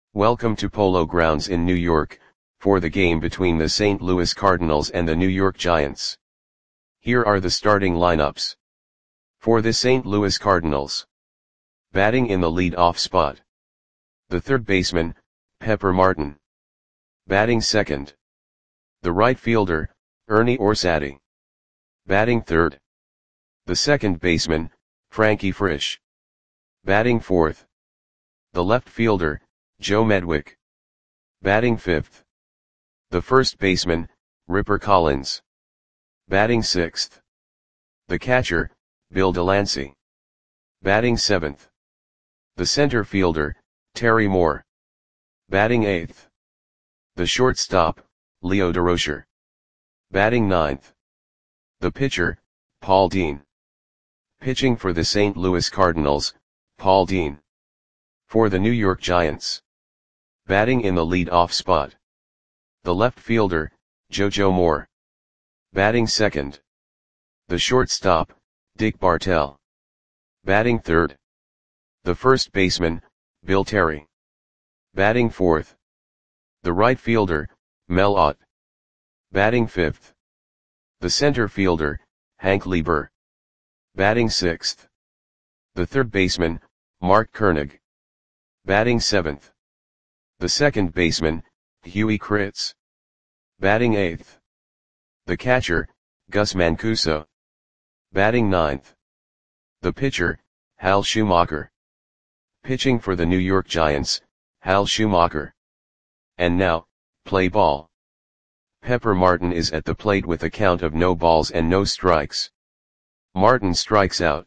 Welcome to Polo Grounds in New York, for the game between the St. Louis Cardinals and the New York Giants. Here are the starting lineups. For the St. Louis Cardinals. Batting in the lead-off spot. The third baseman, Pepper Martin. Batting second. The right fielder, Ernie Orsatti. Batting third. The second baseman, Frankie Frisch. Batting fourth. The left fielder, Joe Medwick. Batting fifth. The first baseman, Ripper Collins. Batting sixth. The catcher, Bill Delancey. Batting seventh. The center fielder, Terry Moore. Batting eighth. The shortstop, Leo Durocher. Batting ninth. The pitcher, Paul Dean. Pitching for the St. Louis Cardinals, Paul Dean. For the New York Giants. Batting in the lead-off spot. The left fielder, JoJo Moore. Batting second. The shortstop, Dick Bartell. Batting third. The first baseman, Bill Terry. Batting fourth. The right fielder, Mel Ott. Batting fifth. The center fielder, Hank Lieber. Batting sixth. The third baseman, Mark Koenig. Batting seventh. The second baseman, Huey Kritz. Batting eighth. The catcher, Gus Mancuso. Batting ninth. The pitcher, Hal Schumacher. Pitching for the New York Giants, Hal Schumacher. And now, play ball. Pepper Martin is at the plate with a count of no balls and no strikes. Martin strikes out.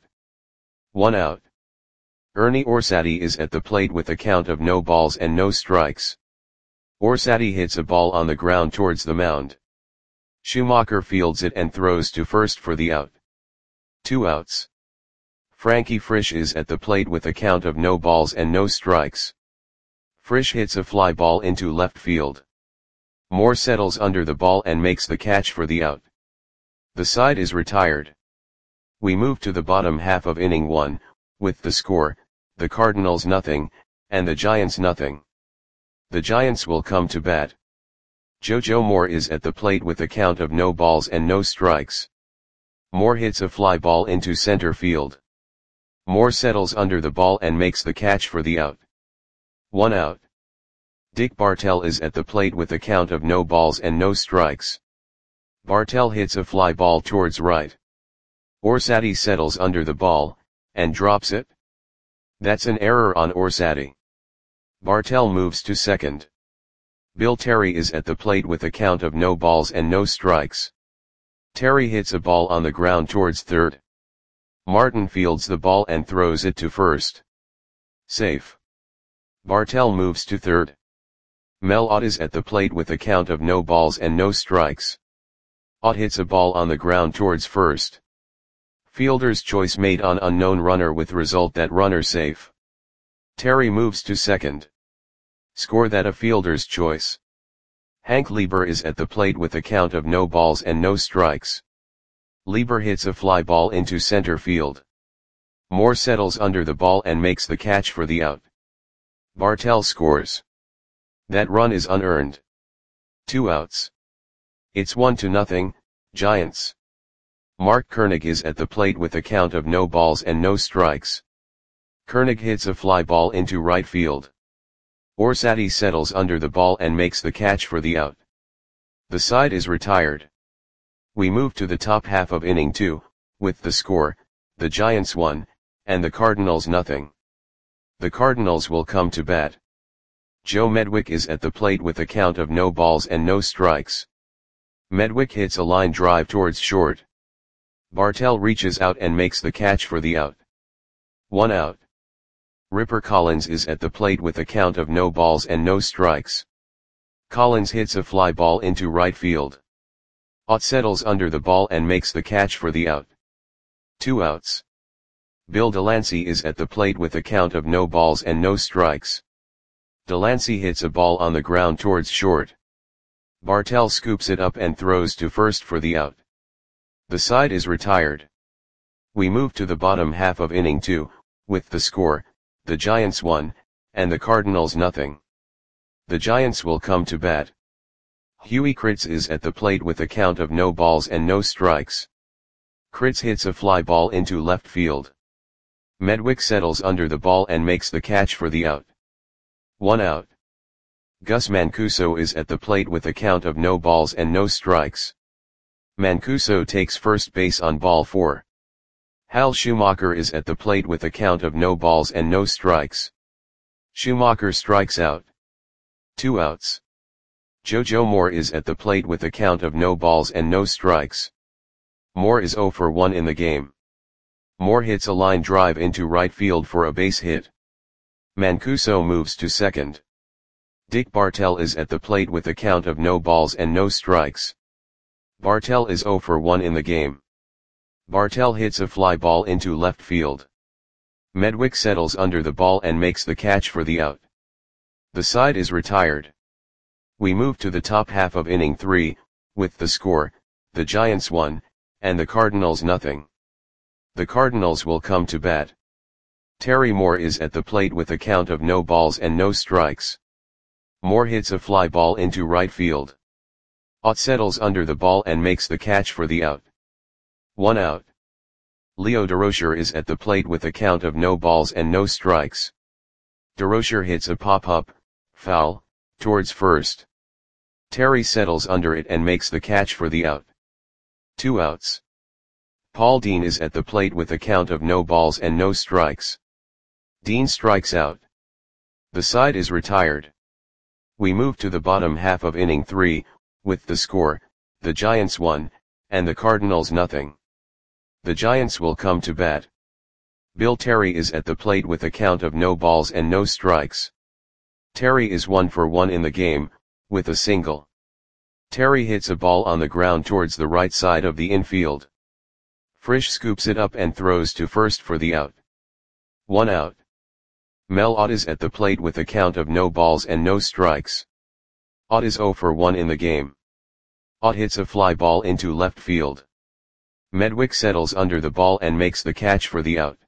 1 out. Ernie Orsatti is at the plate with a count of no balls and no strikes. Orsatti hits a ball on the ground towards the mound. Schumacher fields it and throws to first for the out. 2 outs. Frankie Frisch is at the plate with a count of no balls and no strikes. Frisch hits a fly ball into left field. Moore settles under the ball and makes the catch for the out. The side is retired. We move to the bottom half of inning 1, with the score, the Cardinals nothing, and the Giants nothing. The Giants will come to bat. JoJo Moore is at the plate with a count of no balls and no strikes. Moore hits a fly ball into center field. Moore settles under the ball and makes the catch for the out. 1 out. Dick Bartell is at the plate with a count of no balls and no strikes. Bartell hits a fly ball towards right. Orsatti settles under the ball, and drops it. That's an error on Orsatti. Bartell moves to second. Bill Terry is at the plate with a count of no balls and no strikes. Terry hits a ball on the ground towards third. Martin fields the ball and throws it to first. Safe. Bartell moves to third. Mel Ott is at the plate with a count of no balls and no strikes. Ott hits a ball on the ground towards first. Fielder's choice made on unknown runner with result that runner safe. Terry moves to second. Score that a fielder's choice. Hank Lieber is at the plate with a count of no balls and no strikes. Lieber hits a fly ball into center field. Moore settles under the ball and makes the catch for the out. Bartell scores. That run is unearned. 2 outs. It's 1-0, Giants. Mark Koenig is at the plate with a count of no balls and no strikes. Koenig hits a fly ball into right field. Orsatti settles under the ball and makes the catch for the out. The side is retired. We move to the top half of inning 2, with the score, the Giants 1, and the Cardinals nothing. The Cardinals will come to bat. Joe Medwick is at the plate with a count of no balls and no strikes. Medwick hits a line drive towards short. Bartell reaches out and makes the catch for the out. 1 out. Ripper Collins is at the plate with a count of no balls and no strikes. Collins hits a fly ball into right field. Ott settles under the ball and makes the catch for the out. 2 outs. Bill Delancey is at the plate with a count of no balls and no strikes. Delancey hits a ball on the ground towards short. Bartell scoops it up and throws to first for the out. The side is retired. We move to the bottom half of inning 2, with the score, the Giants 1, and the Cardinals nothing. The Giants will come to bat. Huey Kritz is at the plate with a count of no balls and no strikes. Kritz hits a fly ball into left field. Medwick settles under the ball and makes the catch for the out. 1 out. Gus Mancuso is at the plate with a count of no balls and no strikes. Mancuso takes first base on ball 4. Hal Schumacher is at the plate with a count of no balls and no strikes. Schumacher strikes out. 2 outs. JoJo Moore is at the plate with a count of no balls and no strikes. Moore is 0 for 1 in the game. Moore hits a line drive into right field for a base hit. Mancuso moves to second. Dick Bartell is at the plate with a count of no balls and no strikes. Bartell is 0 for 1 in the game. Bartell hits a fly ball into left field. Medwick settles under the ball and makes the catch for the out. The side is retired. We move to the top half of inning 3, with the score, the Giants 1, and the Cardinals nothing. The Cardinals will come to bat. Terry Moore is at the plate with a count of no balls and no strikes. Moore hits a fly ball into right field. Ott settles under the ball and makes the catch for the out. 1 out. Leo Durocher is at the plate with a count of no balls and no strikes. Durocher hits a pop-up, foul, towards first. Terry settles under it and makes the catch for the out. 2 outs. Paul Dean is at the plate with a count of no balls and no strikes. Dean strikes out. The side is retired. We move to the bottom half of inning 3, with the score, the Giants 1, and the Cardinals nothing. The Giants will come to bat. Bill Terry is at the plate with a count of no balls and no strikes. Terry is 1 for 1 in the game, with a single. Terry hits a ball on the ground towards the right side of the infield. Frisch scoops it up and throws to first for the out. 1 out. Mel Ott is at the plate with a count of no balls and no strikes. Ott is 0 for 1 in the game. Ott hits a fly ball into left field. Medwick settles under the ball and makes the catch for the out.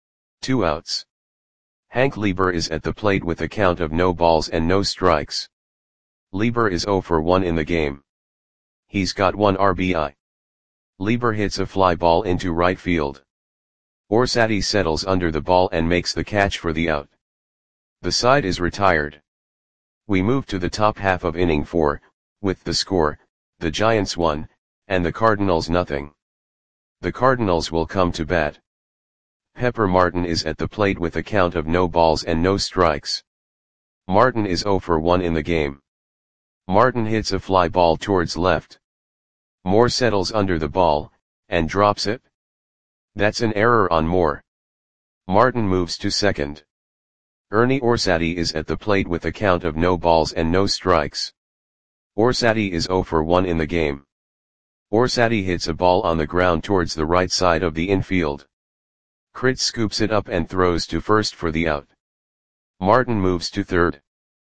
2 outs. Hank Lieber is at the plate with a count of no balls and no strikes. Lieber is 0 for 1 in the game. He's got 1 RBI. Lieber hits a fly ball into right field. Orsatti settles under the ball and makes the catch for the out. The side is retired. We move to the top half of inning 4, with the score, the Giants 1, and the Cardinals nothing. The Cardinals will come to bat. Pepper Martin is at the plate with a count of no balls and no strikes. Martin is 0 for 1 in the game. Martin hits a fly ball towards left. Moore settles under the ball, and drops it. That's an error on Moore. Martin moves to second. Ernie Orsatti is at the plate with a count of no balls and no strikes. Orsatti is 0 for 1 in the game. Orsatti hits a ball on the ground towards the right side of the infield. Kritz scoops it up and throws to first for the out. Martin moves to third.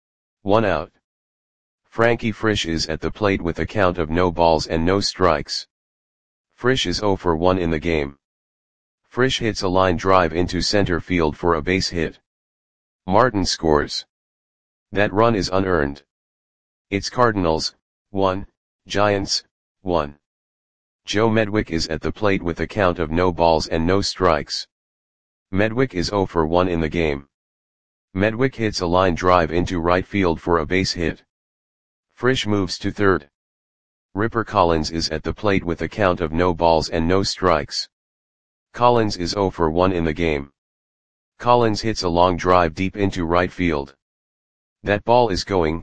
1 out. Frankie Frisch is at the plate with a count of no balls and no strikes. Frisch is 0 for 1 in the game. Frisch hits a line drive into center field for a base hit. Martin scores. That run is unearned. It's Cardinals, 1, Giants, 1. Joe Medwick is at the plate with a count of no balls and no strikes. Medwick is 0 for 1 in the game. Medwick hits a line drive into right field for a base hit. Frisch moves to third. Ripper Collins is at the plate with a count of no balls and no strikes. Collins is 0 for 1 in the game. Collins hits a long drive deep into right field. That ball is gone.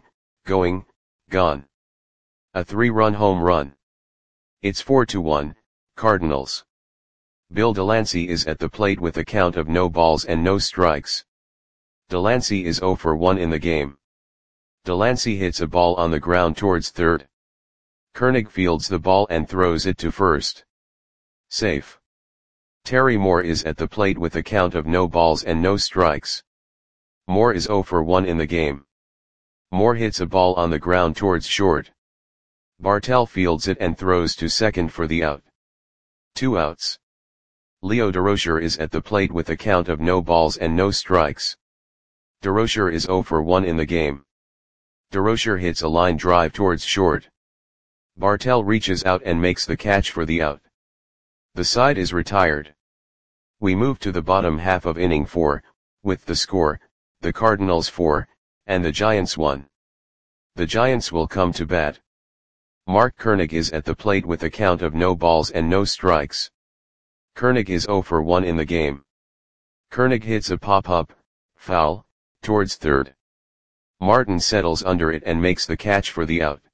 A 3-run home run. It's 4-1, Cardinals. Bill Delancey is at the plate with a count of no balls and no strikes. Delancey is 0 for 1 in the game. Delancey hits a ball on the ground towards third. Koenig fields the ball and throws it to first. Safe. Terry Moore is at the plate with a count of no balls and no strikes. Moore is 0 for 1 in the game. Moore hits a ball on the ground towards short. Bartell fields it and throws to second for the out. 2 outs. Leo Durocher is at the plate with a count of no balls and no strikes. Durocher is 0 for 1 in the game. DeRocher hits a line drive towards short. Bartell reaches out and makes the catch for the out. The side is retired. We move to the bottom half of inning 4, with the score, the Cardinals 4, and the Giants 1. The Giants will come to bat. Mark Koenig is at the plate with a count of no balls and no strikes. Koenig is 0 for 1 in the game. Koenig hits a pop-up, foul, towards third. Martin settles under it and makes the catch for the out.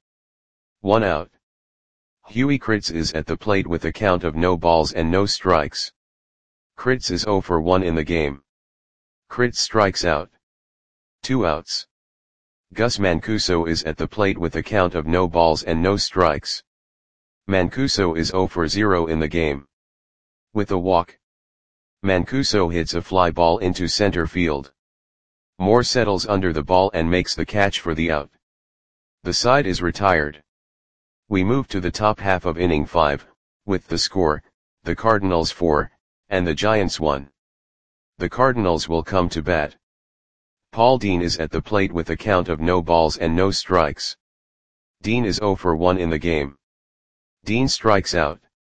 1 out. Huey Kritz is at the plate with a count of no balls and no strikes. Kritz is 0 for 1 in the game. Kritz strikes out. 2 outs. Gus Mancuso is at the plate with a count of no balls and no strikes. Mancuso is 0 for 0 in the game. With a walk, Mancuso hits a fly ball into center field. Moore settles under the ball and makes the catch for the out. The side is retired. We move to the top half of inning 5, with the score, the Cardinals 4, and the Giants 1. The Cardinals will come to bat. Paul Dean is at the plate with a count of no balls and no strikes. Dean is 0 for 1 in the game. Dean strikes out.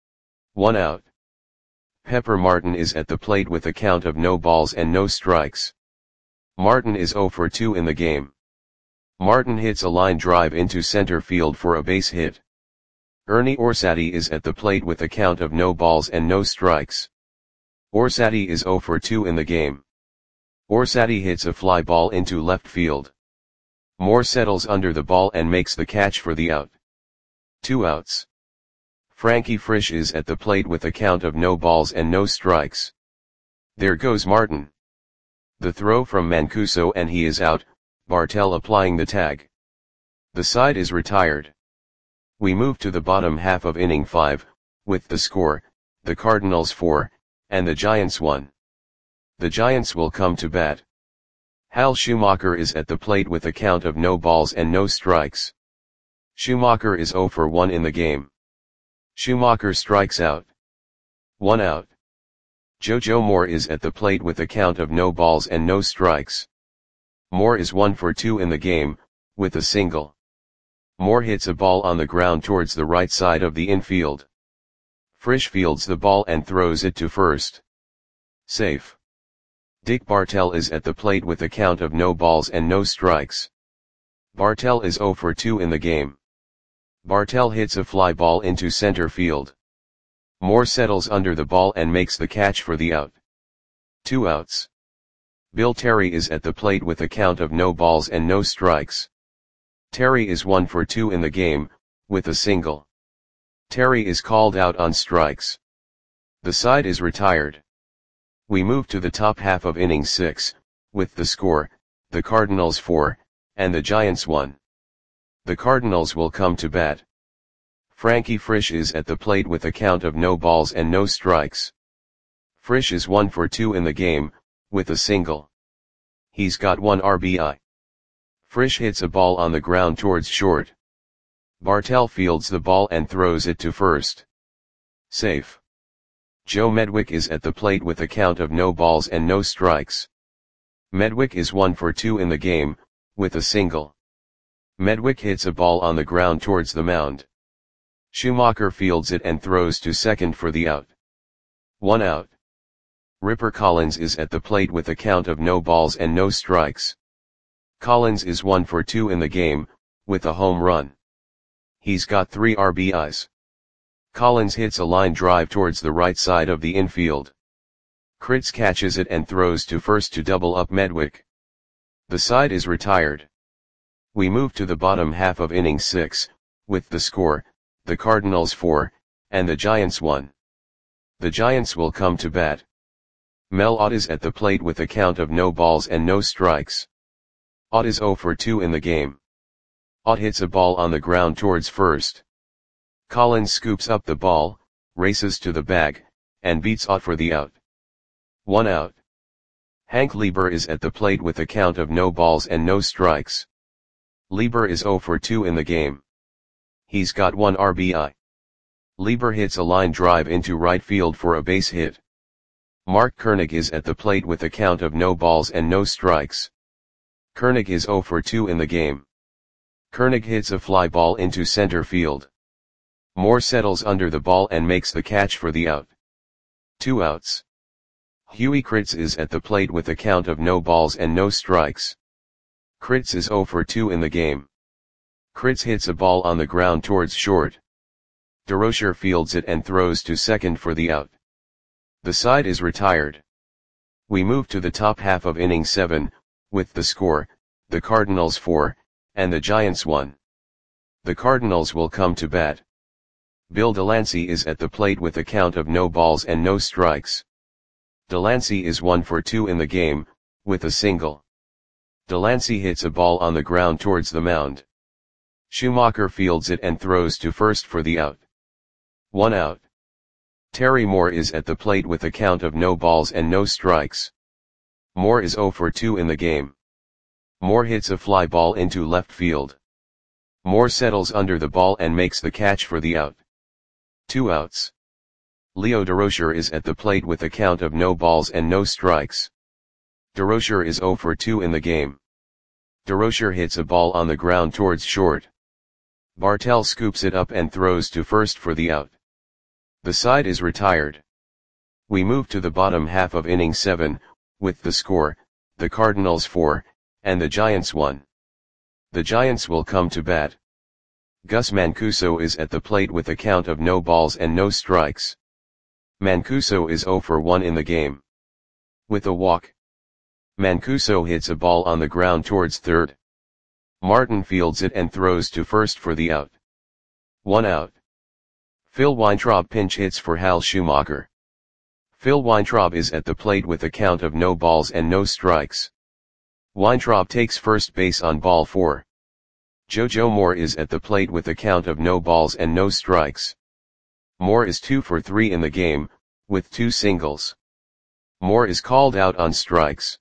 1 out. Pepper Martin is at the plate with a count of no balls and no strikes. Martin is 0 for 2 in the game. Martin hits a line drive into center field for a base hit. Ernie Orsatti is at the plate with a count of no balls and no strikes. Orsatti is 0 for 2 in the game. Orsatti hits a fly ball into left field. Moore settles under the ball and makes the catch for the out. 2 outs. Frankie Frisch is at the plate with a count of no balls and no strikes. There goes Martin. The throw from Mancuso and he is out, Bartell applying the tag. The side is retired. We move to the bottom half of inning 5, with the score, the Cardinals 4, and the Giants 1. The Giants will come to bat. Hal Schumacher is at the plate with a count of no balls and no strikes. Schumacher is 0 for 1 in the game. Schumacher strikes out. 1 out. JoJo Moore is at the plate with a count of no balls and no strikes. Moore is 1 for 2 in the game, with a single. Moore hits a ball on the ground towards the right side of the infield. Frisch fields the ball and throws it to first. Safe. Dick Bartell is at the plate with a count of no balls and no strikes. Bartell is 0 for 2 in the game. Bartell hits a fly ball into center field. Moore settles under the ball and makes the catch for the out. 2 outs. Bill Terry is at the plate with a count of no balls and no strikes. Terry is 1 for 2 in the game, with a single. Terry is called out on strikes. The side is retired. We move to the top half of inning 6, with the score, the Cardinals 4, and the Giants 1. The Cardinals will come to bat. Frankie Frisch is at the plate with a count of no balls and no strikes. Frisch is 1 for 2 in the game, with a single. He's got 1 RBI. Frisch hits a ball on the ground towards short. Bartell fields the ball and throws it to first. Safe. Joe Medwick is at the plate with a count of no balls and no strikes. Medwick is 1 for 2 in the game, with a single. Medwick hits a ball on the ground towards the mound. Schumacher fields it and throws to second for the out. 1 out. Ripper Collins is at the plate with a count of no balls and no strikes. Collins is 1 for 2 in the game, with a home run. He's got 3 RBIs. Collins hits a line drive towards the right side of the infield. Kritz catches it and throws to first to double up Medwick. The side is retired. We move to the bottom half of inning 6, with the score, the Cardinals 4, and the Giants 1. The Giants will come to bat. Mel Ott is at the plate with a count of no balls and no strikes. Ott is 0 for 2 in the game. Ott hits a ball on the ground towards first. Collins scoops up the ball, races to the bag, and beats Ott for the out. 1 out. Hank Lieber is at the plate with a count of no balls and no strikes. Lieber is 0 for 2 in the game. He's got 1 RBI. Lieber hits a line drive into right field for a base hit. Mark Koenig is at the plate with a count of no balls and no strikes. Koenig is 0 for 2 in the game. Koenig hits a fly ball into center field. Moore settles under the ball and makes the catch for the out. 2 outs. Huey Kritz is at the plate with a count of no balls and no strikes. Kritz is 0 for 2 in the game. Kritz hits a ball on the ground towards short. DeRocher fields it and throws to second for the out. The side is retired. We move to the top half of inning 7, with the score, the Cardinals 4, and the Giants 1. The Cardinals will come to bat. Bill Delancey is at the plate with a count of no balls and no strikes. Delancey is 1 for 2 in the game, with a single. Delancey hits a ball on the ground towards the mound. Schumacher fields it and throws to first for the out. 1 out. Terry Moore is at the plate with a count of no balls and no strikes. Moore is 0 for 2 in the game. Moore hits a fly ball into left field. Moore settles under the ball and makes the catch for the out. 2 outs. Leo DeRocher is at the plate with a count of no balls and no strikes. DeRocher is 0 for 2 in the game. DeRocher hits a ball on the ground towards short. Bartell scoops it up and throws to first for the out. The side is retired. We move to the bottom half of inning 7, with the score, the Cardinals 4, and the Giants 1. The Giants will come to bat. Gus Mancuso is at the plate with a count of no balls and no strikes. Mancuso is 0 for 1 in the game. With a walk. Mancuso hits a ball on the ground towards third. Martin fields it and throws to first for the out. 1 out. Phil Weintraub pinch hits for Hal Schumacher. Phil Weintraub is at the plate with a count of no balls and no strikes. Weintraub takes first base on ball 4. JoJo Moore is at the plate with a count of no balls and no strikes. Moore is 2 for 3 in the game, with 2 singles. Moore is called out on strikes.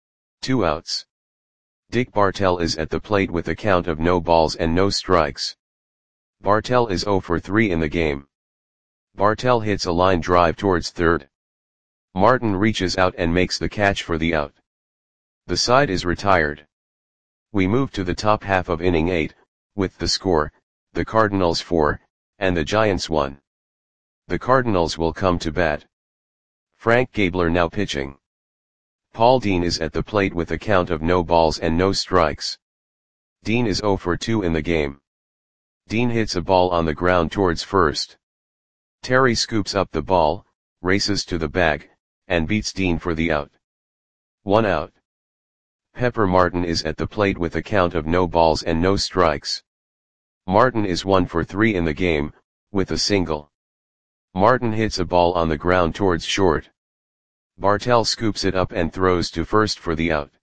2 outs. Dick Bartell is at the plate with a count of no balls and no strikes. Bartell is 0 for 3 in the game. Bartell hits a line drive towards third. Martin reaches out and makes the catch for the out. The side is retired. We move to the top half of inning 8, with the score, the Cardinals 4, and the Giants 1. The Cardinals will come to bat. Frank Gabler now pitching. Paul Dean is at the plate with a count of no balls and no strikes. Dean is 0 for 2 in the game. Dean hits a ball on the ground towards first. Terry scoops up the ball, races to the bag, and beats Dean for the out. 1 out. Pepper Martin is at the plate with a count of no balls and no strikes. Martin is 1 for 3 in the game, with a single. Martin hits a ball on the ground towards short. Bartell scoops it up and throws to first for the out.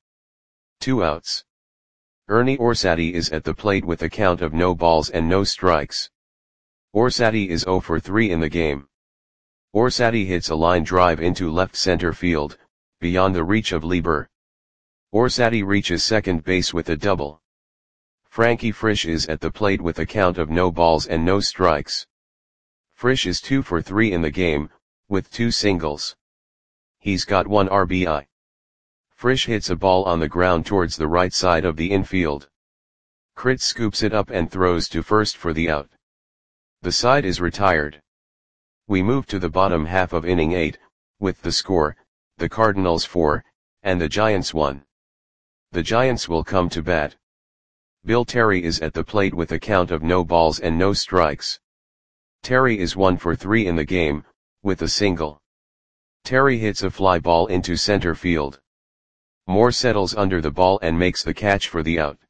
2 outs. Ernie Orsatti is at the plate with a count of no balls and no strikes. Orsatti is 0 for 3 in the game. Orsatti hits a line drive into left center field, beyond the reach of Lieber. Orsatti reaches second base with a double. Frankie Frisch is at the plate with a count of no balls and no strikes. Frisch is 2 for 3 in the game, with 2 singles. He's got 1 RBI. Frisch hits a ball on the ground towards the right side of the infield. Kritz scoops it up and throws to first for the out. The side is retired. We move to the bottom half of inning 8, with the score, the Cardinals 4, and the Giants 1. The Giants will come to bat. Bill Terry is at the plate with a count of no balls and no strikes. Terry is 1 for 3 in the game, with a single. Terry hits a fly ball into center field. Moore settles under the ball and makes the catch for the out.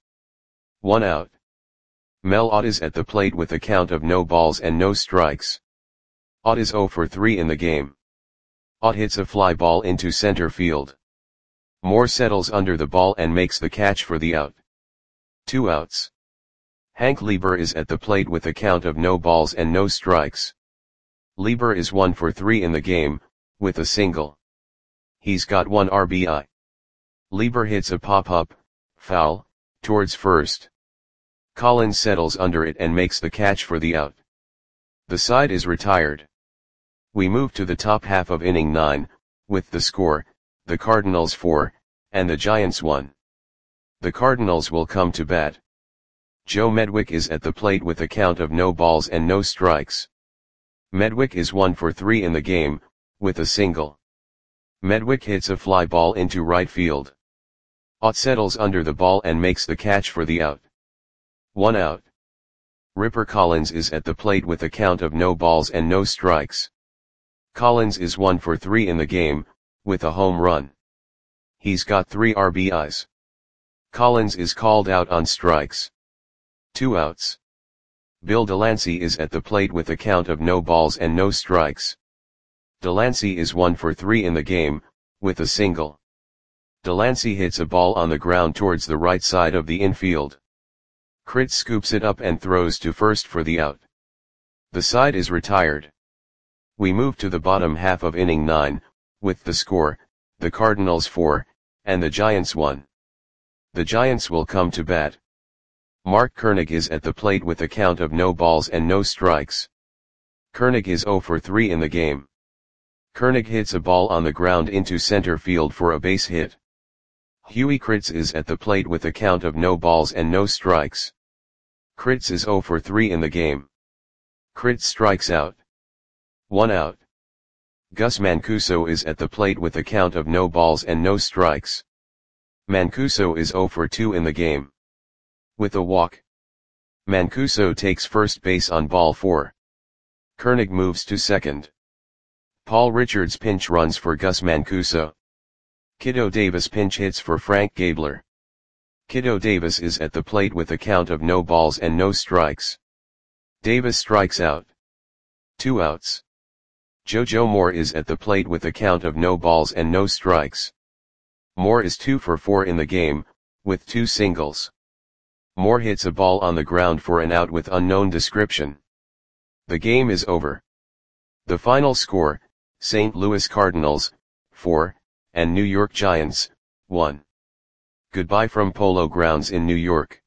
1 out. Mel Ott is at the plate with a count of no balls and no strikes. Ott is 0 for 3 in the game. Ott hits a fly ball into center field. Moore settles under the ball and makes the catch for the out. 2 outs. Hank Lieber is at the plate with a count of no balls and no strikes. Lieber is 1 for 3 in the game, with a single. He's got 1 RBI. Lieber hits a pop-up, foul, towards first. Collins settles under it and makes the catch for the out. The side is retired. We move to the top half of inning 9, with the score, the Cardinals 4, and the Giants 1. The Cardinals will come to bat. Joe Medwick is at the plate with a count of no balls and no strikes. Medwick is 1 for 3 in the game, with a single. Medwick hits a fly ball into right field. Ott settles under the ball and makes the catch for the out. 1 out. Ripper Collins is at the plate with a count of no balls and no strikes. Collins is 1 for 3 in the game, with a home run. He's got 3 RBIs. Collins is called out on strikes. 2 outs. Bill Delancey is at the plate with a count of no balls and no strikes. Delancey is 1 for 3 in the game, with a single. Delancey hits a ball on the ground towards the right side of the infield. Kritz scoops it up and throws to first for the out. The side is retired. We move to the bottom half of inning 9, with the score, the Cardinals 4, and the Giants 1. The Giants will come to bat. Mark Koenig is at the plate with a count of no balls and no strikes. Koenig is 0 for 3 in the game. Koenig hits a ball on the ground into center field for a base hit. Huey Kritz is at the plate with a count of no balls and no strikes. Kritz is 0 for 3 in the game. Kritz strikes out. 1 out. Gus Mancuso is at the plate with a count of no balls and no strikes. Mancuso is 0 for 2 in the game. With a walk. Mancuso takes first base on ball 4. Koenig moves to second. Paul Richards pinch runs for Gus Mancuso. Kiddo Davis pinch hits for Frank Gabler. Kiddo Davis is at the plate with a count of no balls and no strikes. Davis strikes out. 2 outs. JoJo Moore is at the plate with a count of no balls and no strikes. Moore is 2 for 4 in the game, with 2 singles. Moore hits a ball on the ground for an out with unknown description. The game is over. The final score, St. Louis Cardinals, 4, and New York Giants, 1. Goodbye from Polo Grounds in New York.